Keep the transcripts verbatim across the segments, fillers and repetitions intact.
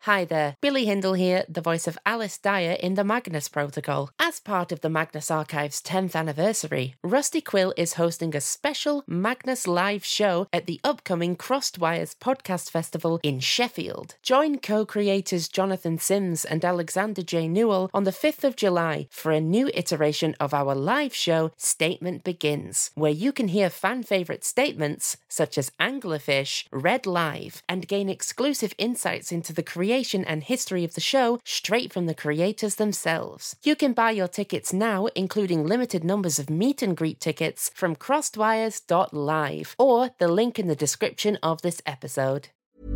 Hi there, Billy Hindle here, the voice of Alice Dyer in the Magnus Protocol. As part of the Magnus Archive's tenth anniversary, Rusty Quill is hosting a special Magnus live show at the upcoming Crossed Wires Podcast Festival in Sheffield. Join co-creators Jonathan Sims and Alexander J. Newell on the fifth of July for a new iteration of our live show, Statement Begins, where you can hear fan-favourite statements such as Anglerfish read live and gain exclusive insights into the creation and history of the show straight from the creators themselves. You can buy your tickets now, including limited numbers of meet and greet tickets, from crossedwires dot live or the link in the description of this episode.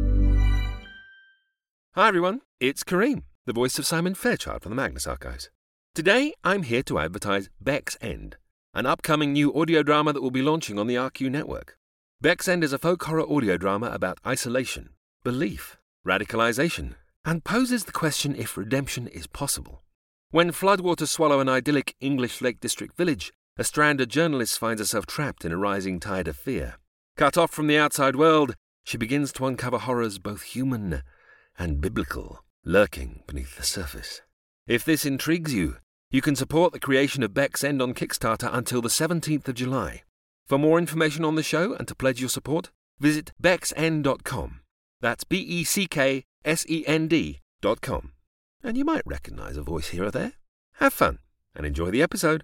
Hi everyone, it's Kareem, the voice of Simon Fairchild from the Magnus Archives. Today I'm here to advertise Beck's End, an upcoming new audio drama that will be launching on the R Q network. Beck's End is a folk horror audio drama about isolation, belief, radicalization, and poses the question if redemption is possible. When floodwaters swallow an idyllic English Lake District village, a stranded journalist finds herself trapped in a rising tide of fear. Cut off from the outside world, she begins to uncover horrors both human and biblical, lurking beneath the surface. If this intrigues you, you can support the creation of Beck's End on Kickstarter until the seventeenth of July. For more information on the show and to pledge your support, visit becks end dot com. That's B E C K S E N D dot com. And you might recognise a voice here or there. Have fun and enjoy the episode.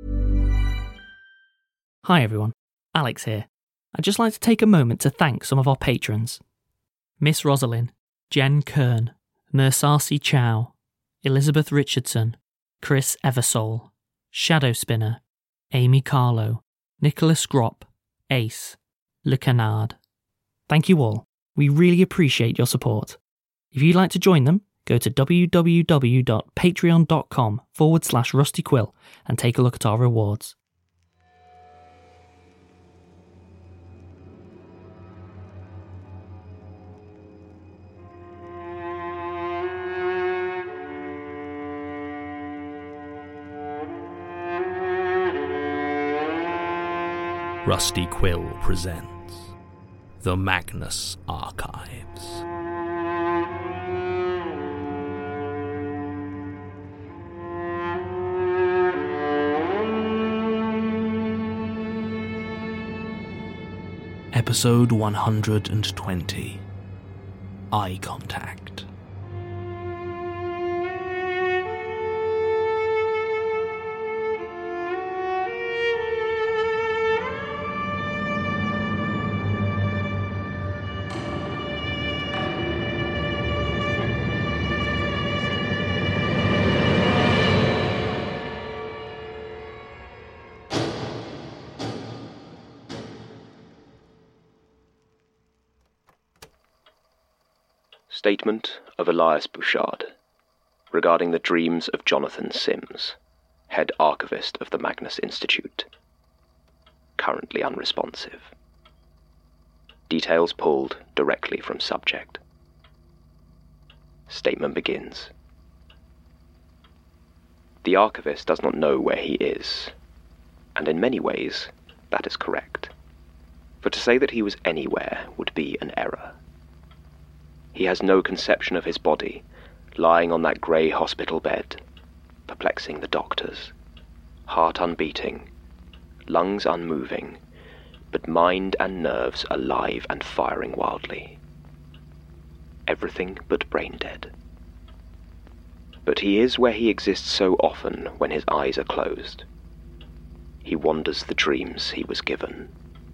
Hi everyone, Alex here. I'd just like to take a moment to thank some of our patrons. Miss Rosalind, Jen Kern, Mersasi Chow, Elizabeth Richardson, Chris Eversole, Shadow Spinner, Amy Carlo, Nicholas Gropp, Ace, Le Canard. Thank you all. We really appreciate your support. If you'd like to join them, go to www.patreon.com forward slash Rusty Quill and take a look at our rewards. Rusty Quill presents The Magnus Archives. Episode one hundred twenty. Eye Contact. Statement of Elias Bouchard regarding the dreams of Jonathan Sims, head archivist of the Magnus Institute. Currently unresponsive. Details pulled directly from subject. Statement begins. The archivist does not know where he is, and in many ways that is correct. For to say that he was anywhere would be an error. He has no conception of his body, lying on that grey hospital bed, perplexing the doctors, heart unbeating, lungs unmoving, but mind and nerves alive and firing wildly. Everything but brain dead. But he is where he exists so often when his eyes are closed. He wanders the dreams he was given.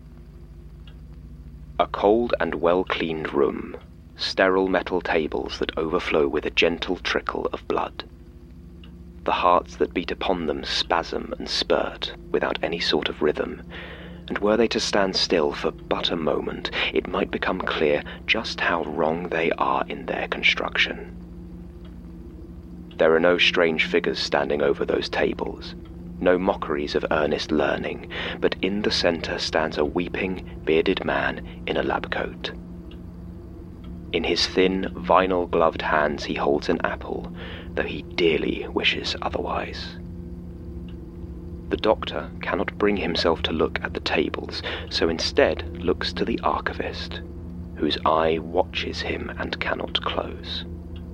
A cold and well-cleaned room, sterile metal tables that overflow with a gentle trickle of blood. The hearts that beat upon them spasm and spurt without any sort of rhythm, and were they to stand still for but a moment, it might become clear just how wrong they are in their construction. There are no strange figures standing over those tables, no mockeries of earnest learning, but in the centre stands a weeping, bearded man in a lab coat. In his thin, vinyl-gloved hands he holds an apple, though he dearly wishes otherwise. The doctor cannot bring himself to look at the tables, so instead looks to the archivist, whose eye watches him and cannot close.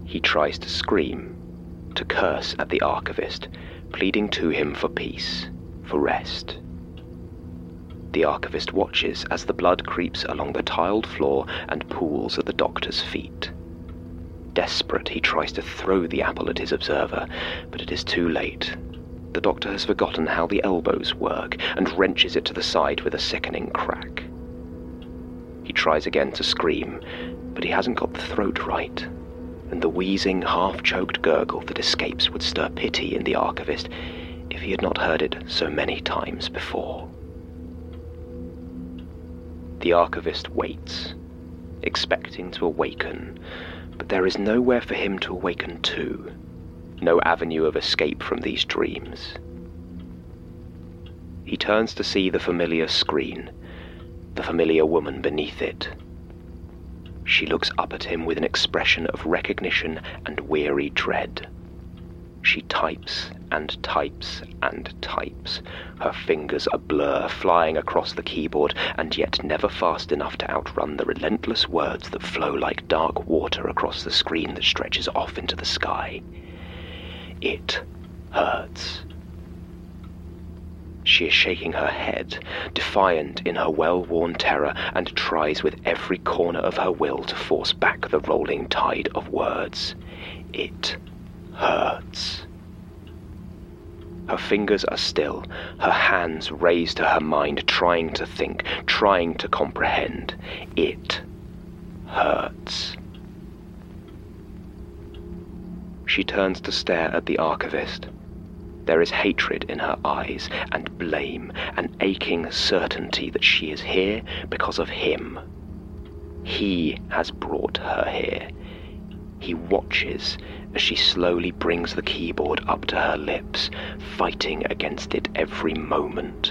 He tries to scream, to curse at the archivist, pleading to him for peace, for rest. The archivist watches as the blood creeps along the tiled floor and pools at the doctor's feet. Desperate, he tries to throw the apple at his observer, but it is too late. The doctor has forgotten how the elbows work and wrenches it to the side with a sickening crack. He tries again to scream, but he hasn't got the throat right, and the wheezing, half-choked gurgle that escapes would stir pity in the archivist if he had not heard it so many times before. The archivist waits, expecting to awaken, but there is nowhere for him to awaken to, no avenue of escape from these dreams. He turns to see the familiar screen, the familiar woman beneath it. She looks up at him with an expression of recognition and weary dread. She types and types and types, her fingers a blur, flying across the keyboard, and yet never fast enough to outrun the relentless words that flow like dark water across the screen that stretches off into the sky. It hurts. She is shaking her head, defiant in her well-worn terror, and tries with every corner of her will to force back the rolling tide of words. It hurts. Her fingers are still, her hands raised to her mind, trying to think, trying to comprehend. It hurts. She turns to stare at the archivist. There is hatred in her eyes, and blame, an aching certainty that she is here because of him. He has brought her here. He watches as she slowly brings the keyboard up to her lips, fighting against it every moment.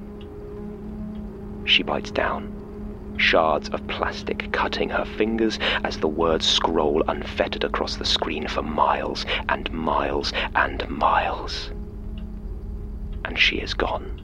She bites down, shards of plastic cutting her fingers as the words scroll unfettered across the screen for miles and miles and miles. And she is gone.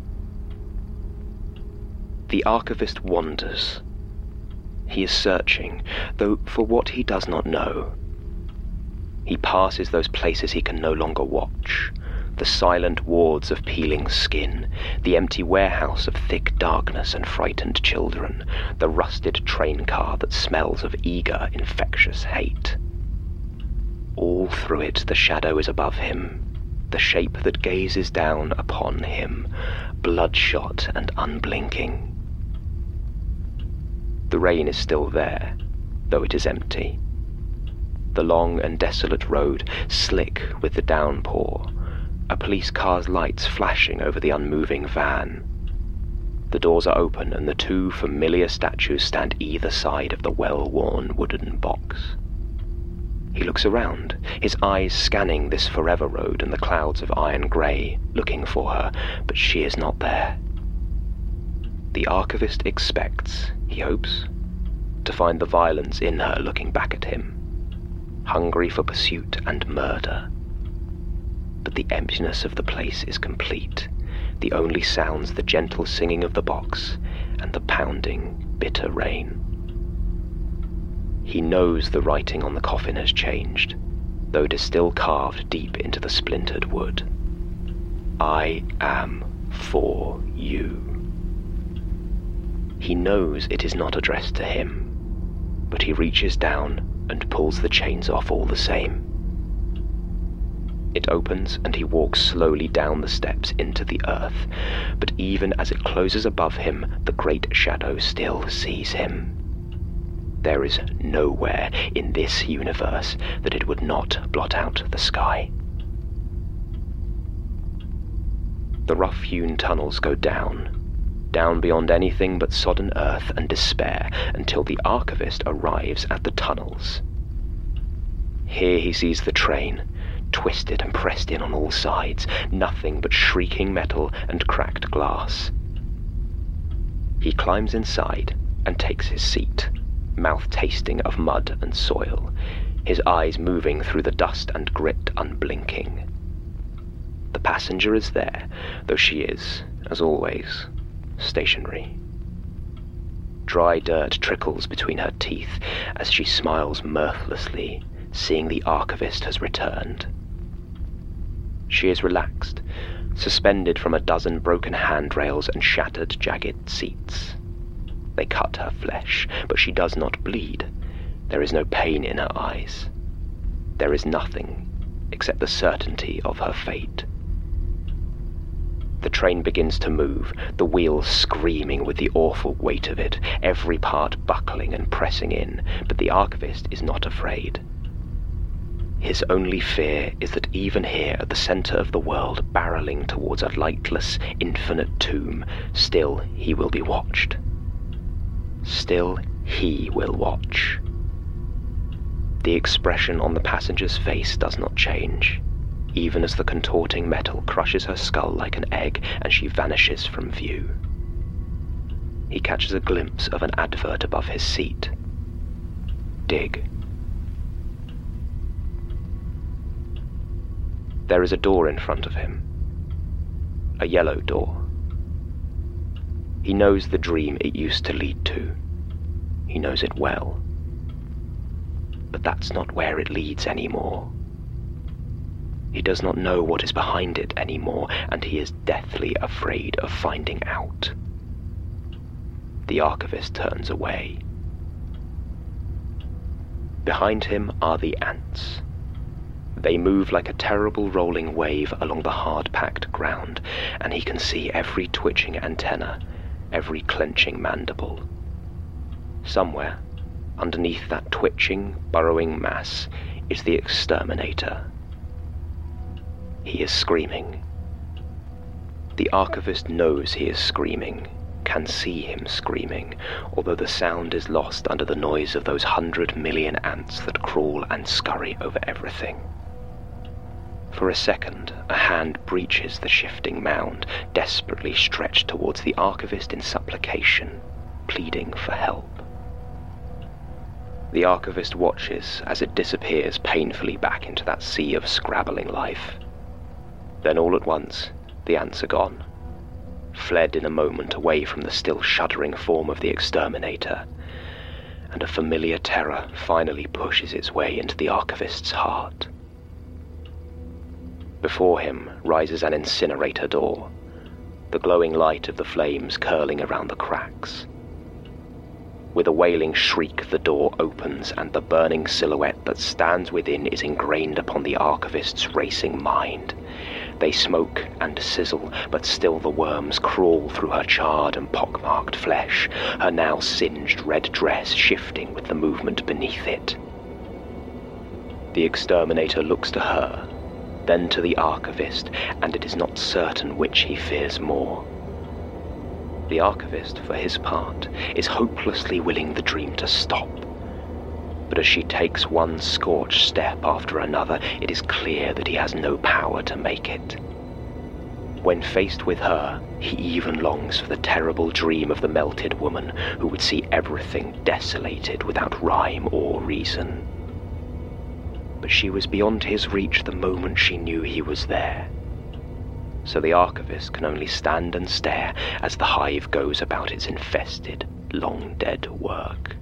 The archivist wanders. He is searching, though for what he does not know. He passes those places he can no longer watch, the silent wards of peeling skin, the empty warehouse of thick darkness and frightened children, the rusted train car that smells of eager, infectious hate. All through it the shadow is above him, the shape that gazes down upon him, bloodshot and unblinking. The rain is still there, though it is empty. The long and desolate road, slick with the downpour, a police car's lights flashing over the unmoving van. The doors are open and the two familiar statues stand either side of the well-worn wooden box. He looks around, his eyes scanning this forever road and the clouds of iron grey, looking for her, but she is not there. The archivist expects, he hopes, to find the violence in her looking back at him, hungry for pursuit and murder. But the emptiness of the place is complete. The only sounds the gentle singing of the box and the pounding, bitter rain. He knows the writing on the coffin has changed, though it is still carved deep into the splintered wood. I am for you. He knows it is not addressed to him, but he reaches down and pulls the chains off all the same. It opens and he walks slowly down the steps into the earth, but even as it closes above him, the great shadow still sees him. There is nowhere in this universe that it would not blot out the sky. The rough-hewn tunnels go down, down beyond anything but sodden earth and despair, until the archivist arrives at the tunnels. Here he sees the train, twisted and pressed in on all sides, nothing but shrieking metal and cracked glass. He climbs inside and takes his seat, mouth tasting of mud and soil, his eyes moving through the dust and grit unblinking. The passenger is there, though she is, as always, stationary. Dry dirt trickles between her teeth as she smiles mirthlessly, seeing the archivist has returned. She is relaxed, suspended from a dozen broken handrails and shattered, jagged seats. They cut her flesh, but she does not bleed. There is no pain in her eyes. There is nothing except the certainty of her fate. The train begins to move, the wheels screaming with the awful weight of it, every part buckling and pressing in, but the archivist is not afraid. His only fear is that even here at the centre of the world, barreling towards a lightless, infinite tomb, still he will be watched. Still he will watch. The expression on the passenger's face does not change, even as the contorting metal crushes her skull like an egg and she vanishes from view. He catches a glimpse of an advert above his seat. Dig. There is a door in front of him. A yellow door. He knows the dream it used to lead to. He knows it well. But that's not where it leads anymore. He does not know what is behind it anymore, and he is deathly afraid of finding out. The archivist turns away. Behind him are the ants. They move like a terrible rolling wave along the hard-packed ground, and he can see every twitching antenna, every clenching mandible. Somewhere, underneath that twitching, burrowing mass, is the exterminator. He is screaming. The archivist knows he is screaming, can see him screaming, although the sound is lost under the noise of those hundred million ants that crawl and scurry over everything. For a second, a hand breaches the shifting mound, desperately stretched towards the archivist in supplication, pleading for help. The archivist watches as it disappears painfully back into that sea of scrabbling life. Then all at once, the ants are gone, fled in a moment away from the still shuddering form of the exterminator, and a familiar terror finally pushes its way into the archivist's heart. Before him rises an incinerator door, the glowing light of the flames curling around the cracks. With a wailing shriek, the door opens, and the burning silhouette that stands within is ingrained upon the archivist's racing mind. They smoke and sizzle, but still the worms crawl through her charred and pockmarked flesh, her now singed red dress shifting with the movement beneath it. The exterminator looks to her, then to the archivist, and it is not certain which he fears more. The archivist, for his part, is hopelessly willing the dream to stop. But as she takes one scorched step after another, it is clear that he has no power to make it. When faced with her, he even longs for the terrible dream of the melted woman who would see everything desolated without rhyme or reason. But she was beyond his reach the moment she knew he was there. So the archivist can only stand and stare as the hive goes about its infested, long-dead work.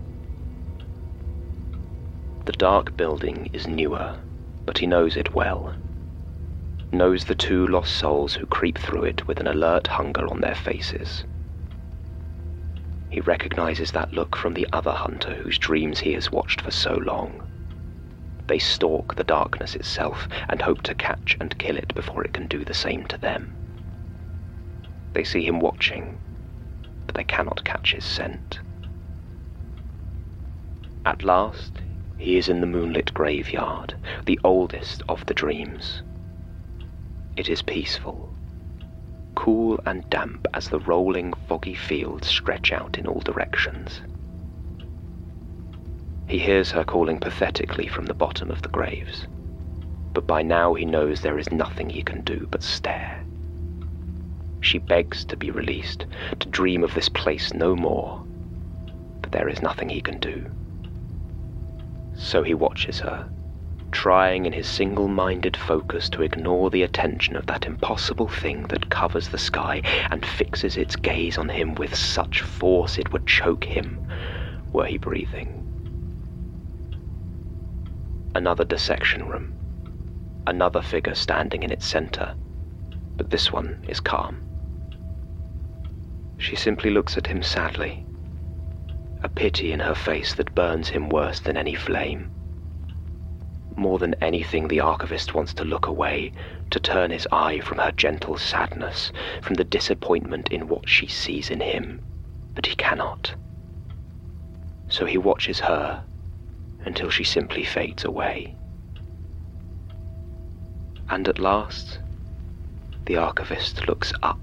The dark building is newer, but he knows it well. Knows the two lost souls who creep through it with an alert hunger on their faces. He recognizes that look from the other hunter whose dreams he has watched for so long. They stalk the darkness itself and hope to catch and kill it before it can do the same to them. They see him watching, but they cannot catch his scent. At last, he is in the moonlit graveyard, the oldest of the dreams. It is peaceful, cool and damp as the rolling, foggy fields stretch out in all directions. He hears her calling pathetically from the bottom of the graves, but by now he knows there is nothing he can do but stare. She begs to be released, to dream of this place no more, but there is nothing he can do. So he watches her, trying in his single-minded focus to ignore the attention of that impossible thing that covers the sky and fixes its gaze on him with such force it would choke him, were he breathing. Another dissection room. Another figure standing in its center, but this one is calm. She simply looks at him sadly, a pity in her face that burns him worse than any flame. More than anything, the archivist wants to look away, to turn his eye from her gentle sadness, from the disappointment in what she sees in him, but he cannot. So he watches her until she simply fades away. And at last, the archivist looks up.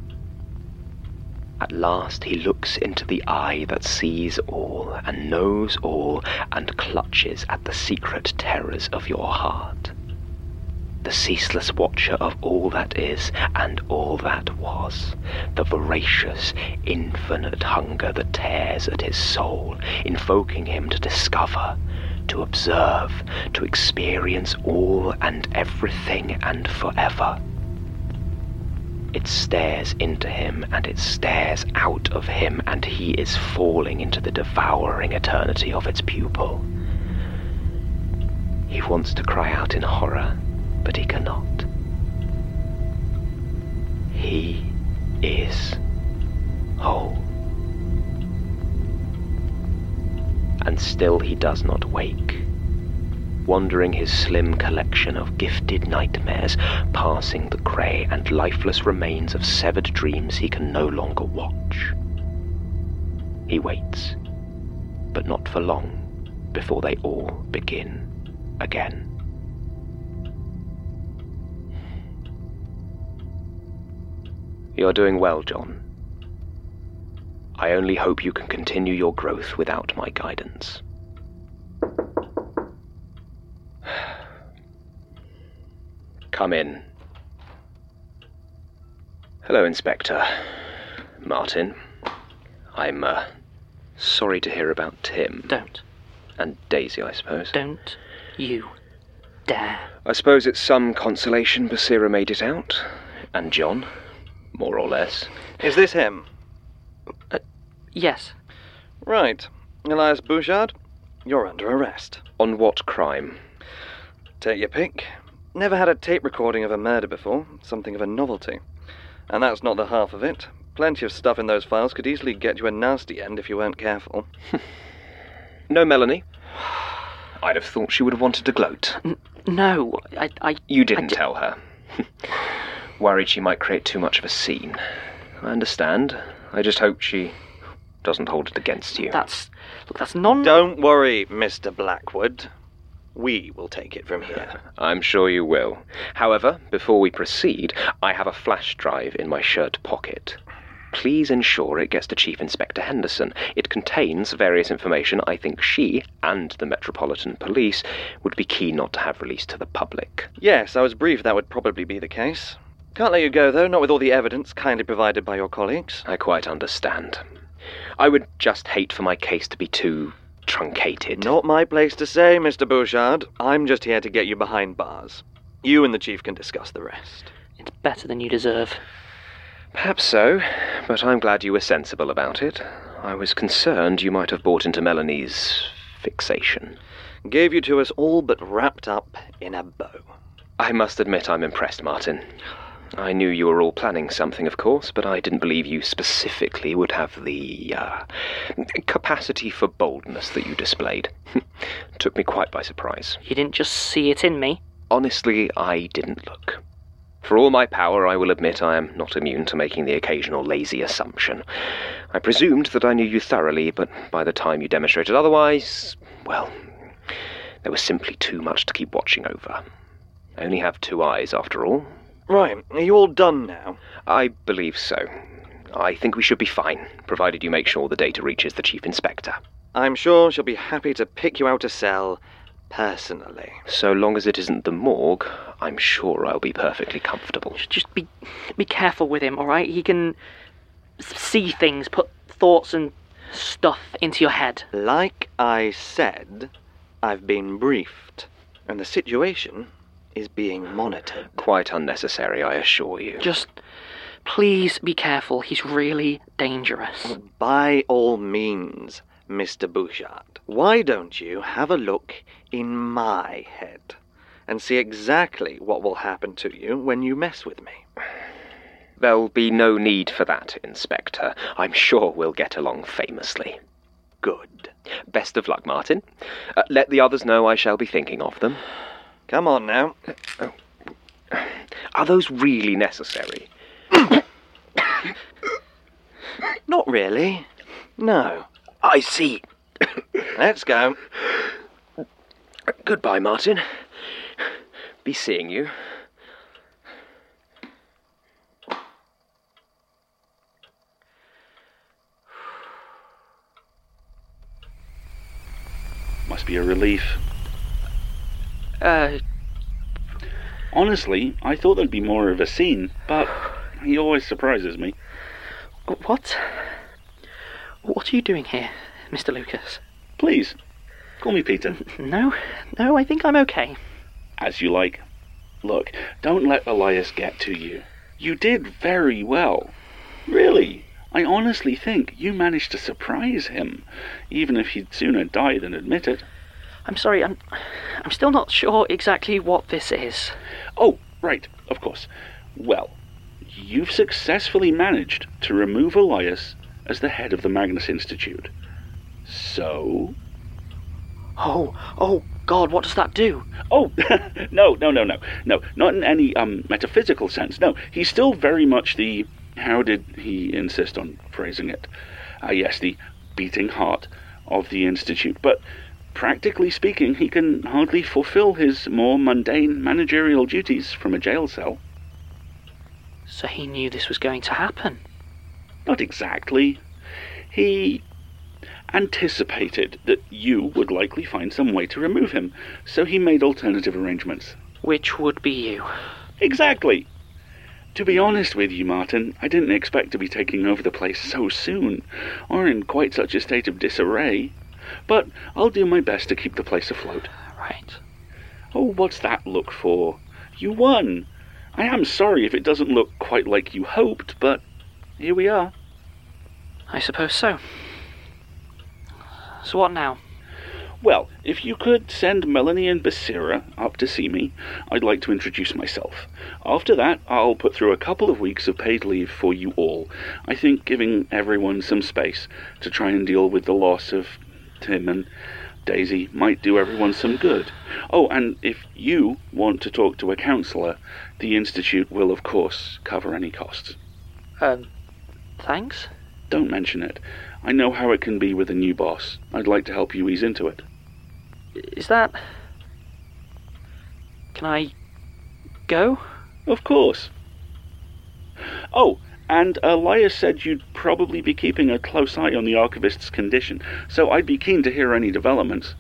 At last he looks into the eye that sees all and knows all and clutches at the secret terrors of your heart. The ceaseless watcher of all that is and all that was. The voracious, infinite hunger that tears at his soul, invoking him to discover, to observe, to experience all and everything and forever. It stares into him, and it stares out of him, and he is falling into the devouring eternity of its pupil. He wants to cry out in horror, but he cannot. He is whole. And still he does not wake, wandering his slim collection of gifted nightmares, passing the grey and lifeless remains of severed dreams he can no longer watch. He waits, but not for long, before they all begin again. You're doing well, John. I only hope you can continue your growth without my guidance. Come in. Hello, Inspector. Martin. I'm, uh, sorry to hear about Tim. Don't. And Daisy, I suppose. Don't you dare. I suppose it's some consolation Basira made it out. And John, more or less. Is this him? Uh, yes. Right. Elias Bouchard, you're under arrest. On what crime? Take your pick. Never had a tape recording of a murder before. Something of a novelty. And that's not the half of it. Plenty of stuff in those files could easily get you a nasty end if you weren't careful. No Melanie? I'd have thought she would have wanted to gloat. N- no, I... I you didn't I di- tell her. Worried she might create too much of a scene. I understand. I just hope she doesn't hold it against you. That's... Look, that's non... Don't worry, Mister Blackwood. We will take it from here. I'm sure you will. However, before we proceed, I have a flash drive in my shirt pocket. Please ensure it gets to Chief Inspector Henderson. It contains various information I think she and the Metropolitan Police would be keen not to have released to the public. Yes, I was briefed that would probably be the case. Can't let you go, though, not with all the evidence kindly provided by your colleagues. I quite understand. I would just hate for my case to be too truncated. Not my place to say, Mister Bouchard. I'm just here to get you behind bars. You and the Chief can discuss the rest. It's better than you deserve. Perhaps so, but I'm glad you were sensible about it. I was concerned you might have bought into Melanie's fixation. Gave you to us all but wrapped up in a bow. I must admit I'm impressed, Martin. I knew you were all planning something, of course, but I didn't believe you specifically would have the, uh, capacity for boldness that you displayed. Took me quite by surprise. You didn't just see it in me? Honestly, I didn't look. For all my power, I will admit I am not immune to making the occasional lazy assumption. I presumed that I knew you thoroughly, but by the time you demonstrated otherwise, well, there was simply too much to keep watching over. I only have two eyes, after all. Right, are you all done now? I believe so. I think we should be fine, provided you make sure the data reaches the Chief Inspector. I'm sure she'll be happy to pick you out a cell personally. So long as it isn't the morgue, I'm sure I'll be perfectly comfortable. Just be be careful with him, all right? He can see things, put thoughts and stuff into your head. Like I said, I've been briefed, and the situation is being monitored. Quite unnecessary, I assure you. Just please be careful. He's really dangerous. By all means, Mister Bouchard, why don't you have a look in my head and see exactly what will happen to you when you mess with me? There'll be no need for that, Inspector. I'm sure we'll get along famously. Good. Best of luck, Martin. Uh, let the others know I shall be thinking of them. Come on now. Uh, oh. Are those really necessary? Not really. No. I see. Let's go. Goodbye, Martin. Be seeing you. Must be a relief. Uh... Honestly, I thought there'd be more of a scene, but he always surprises me. What? What are you doing here, Mister Lucas? Please, call me Peter. No, no, I think I'm okay. As you like. Look, don't let Elias get to you. You did very well. Really, I honestly think you managed to surprise him, even if he'd sooner die than admit it. I'm sorry, I'm, I'm still not sure exactly what this is. Oh, right, of course. Well, you've successfully managed to remove Elias as the head of the Magnus Institute. So... Oh, oh, God, what does that do? Oh, no, no, no, no, no, not in any um metaphysical sense. No, he's still very much the, how did he insist on phrasing it? Uh, yes, the beating heart of the Institute, but practically speaking, he can hardly fulfill his more mundane managerial duties from a jail cell. So he knew this was going to happen? Not exactly. He anticipated that you would likely find some way to remove him, so he made alternative arrangements. Which would be you? Exactly. To be honest with you, Martin, I didn't expect to be taking over the place so soon, or in quite such a state of disarray. But I'll do my best to keep the place afloat. Right. Oh, what's that look for? You won. I am sorry if it doesn't look quite like you hoped, but here we are. I suppose so. So what now? Well, if you could send Melanie and Basira up to see me, I'd like to introduce myself. After that, I'll put through a couple of weeks of paid leave for you all. I think giving everyone some space to try and deal with the loss of Tim and Daisy might do everyone some good. Oh, and if you want to talk to a counsellor, the Institute will, of course, cover any costs. Um, thanks? Don't mention it. I know how it can be with a new boss. I'd like to help you ease into it. Is that... Can I... go? Of course. Oh, and Elias said you'd probably be keeping a close eye on the Archivist's condition, so I'd be keen to hear any developments.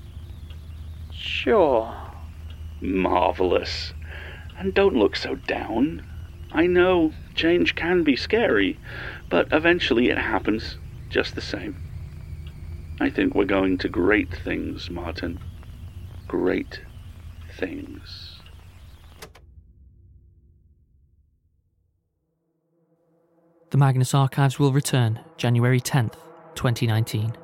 Sure. Marvellous. And don't look so down. I know change can be scary, but eventually it happens just the same. I think we're going to great things, Martin. Great things. The Magnus Archives will return January tenth, twenty nineteen.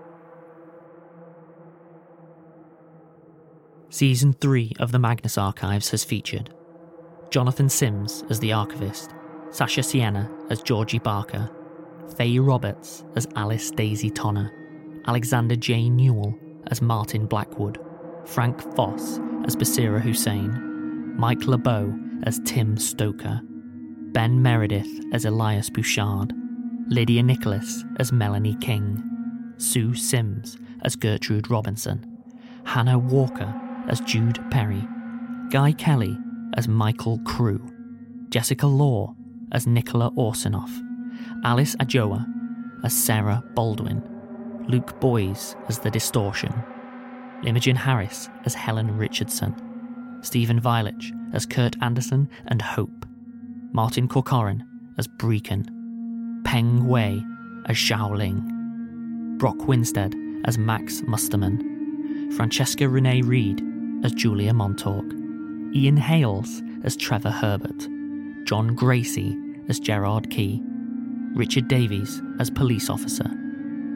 Season three of the Magnus Archives has featured Jonathan Sims as the Archivist, Sasha Sienna as Georgie Barker, Faye Roberts as Alice Daisy Tonner, Alexander J. Newell as Martin Blackwood, Frank Foss as Basira Hussein, Mike LeBeau as Tim Stoker, Ben Meredith as Elias Bouchard, Lydia Nicholas as Melanie King, Sue Sims as Gertrude Robinson, Hannah Walker as Jude Perry, Guy Kelly as Michael Crew, Jessica Law as Nicola Orsinoff, Alice Ajoa as Sarah Baldwin, Luke Boyes as The Distortion, Imogen Harris as Helen Richardson, Stephen Vilich as Kurt Anderson and Hope, Martin Corcoran as Brecon, Peng Wei as Zhao Ling, Brock Winstead as Max Musterman, Francesca Renee Reed as Julia Montauk, Ian Hales as Trevor Herbert, John Gracie as Gerard Key, Richard Davies as Police Officer,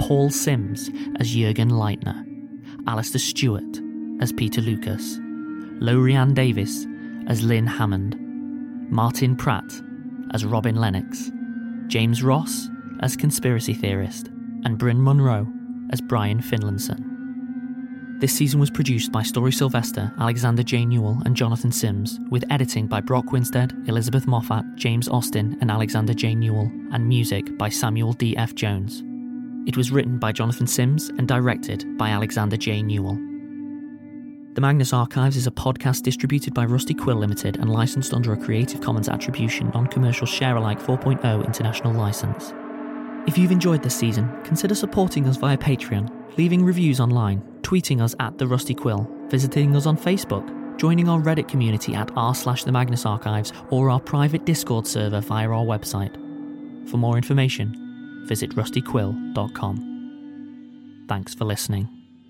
Paul Sims as Jurgen Leitner, Alistair Stewart as Peter Lucas, Lorianne Davis as Lynn Hammond, Martin Pratt as Robin Lennox, James Ross as Conspiracy Theorist, and Bryn Munro as Brian Finlayson. This season was produced by Story Sylvester, Alexander J. Newell and Jonathan Sims, with editing by Brock Winstead, Elizabeth Moffat, James Austin and Alexander J. Newell, and music by Samuel D. F. Jones. It was written by Jonathan Sims and directed by Alexander J. Newell. The Magnus Archives is a podcast distributed by Rusty Quill Limited and licensed under a Creative Commons Attribution Non-Commercial Share-alike four point oh international license. If you've enjoyed this season, consider supporting us via Patreon, leaving reviews online, tweeting us at The Rusty Quill, visiting us on Facebook, joining our Reddit community at r slash The Magnus Archives, or our private Discord server via our website. For more information, visit rusty quill dot com. Thanks for listening.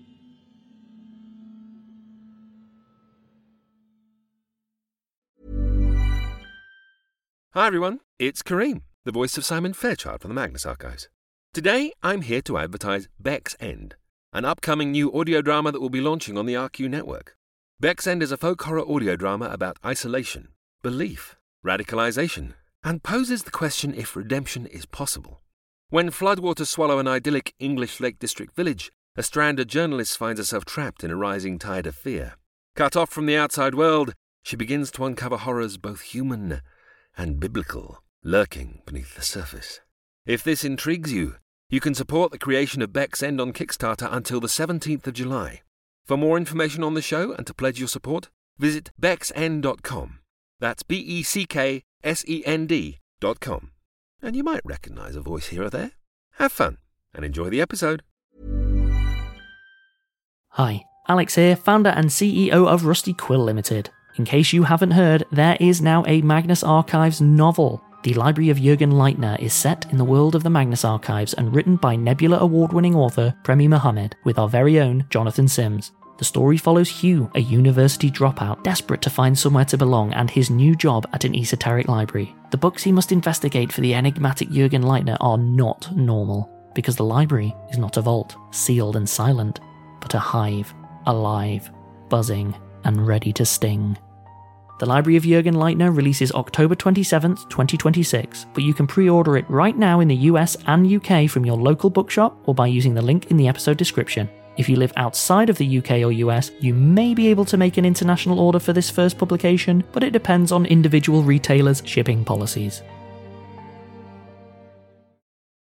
Hi everyone, it's Kareem, the voice of Simon Fairchild from the Magnus Archives. Today, I'm here to advertise Beck's End, an upcoming new audio drama that will be launching on the R Q network. Beck's End is a folk horror audio drama about isolation, belief, radicalization, and poses the question if redemption is possible. When floodwaters swallow an idyllic English Lake District village, a stranded journalist finds herself trapped in a rising tide of fear. Cut off from the outside world, she begins to uncover horrors both human and biblical, lurking beneath the surface. If this intrigues you, you can support the creation of Beck's End on Kickstarter until the seventeenth of July. For more information on the show and to pledge your support, visit becks end dot com. That's B E C K S E N D dot com. And you might recognise a voice here or there. Have fun and enjoy the episode. Hi, Alex here, founder and C E O of Rusty Quill Limited. In case you haven't heard, there is now a Magnus Archives novel. The Library of Jurgen Leitner is set in the world of the Magnus Archives and written by Nebula Award-winning author Premi Mohammed with our very own Jonathan Sims. The story follows Hugh, a university dropout, desperate to find somewhere to belong, and his new job at an esoteric library. The books he must investigate for the enigmatic Jurgen Leitner are not normal, because the library is not a vault, sealed and silent, but a hive, alive, buzzing, and ready to sting. The Library of Jurgen Leitner releases October twenty-seventh, twenty twenty-six, but you can pre-order it right now in the U S and U K from your local bookshop or by using the link in the episode description. If you live outside of the U K or U S, you may be able to make an international order for this first publication, but it depends on individual retailers' shipping policies.